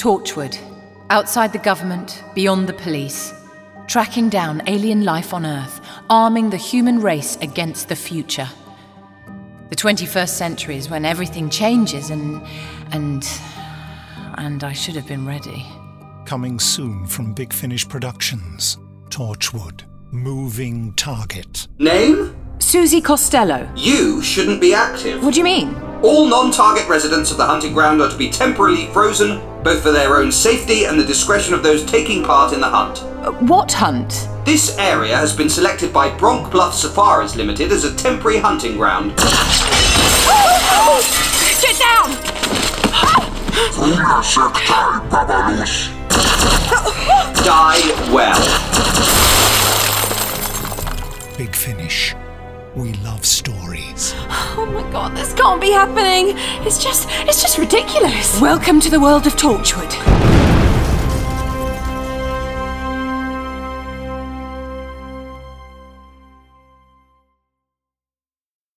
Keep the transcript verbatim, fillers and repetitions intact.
Torchwood. Outside the government, beyond the police. Tracking down alien life on Earth, arming the human race against the future. The twenty-first century is when everything changes and... and... and I should have been ready. Coming soon from Big Finish Productions. Torchwood. Moving target. Name? Susie Costello. You shouldn't be active. What do you mean? All non-target residents of the hunting ground are to be temporarily frozen, both for their own safety and the discretion of those taking part in the hunt. Uh, what hunt? This area has been selected by Bronc Bluff Safaris Limited as a temporary hunting ground. Get down! Die well. Big Finish. We love stories. Oh my god, this can't be happening. It's just, it's just ridiculous. Welcome to the world of Torchwood.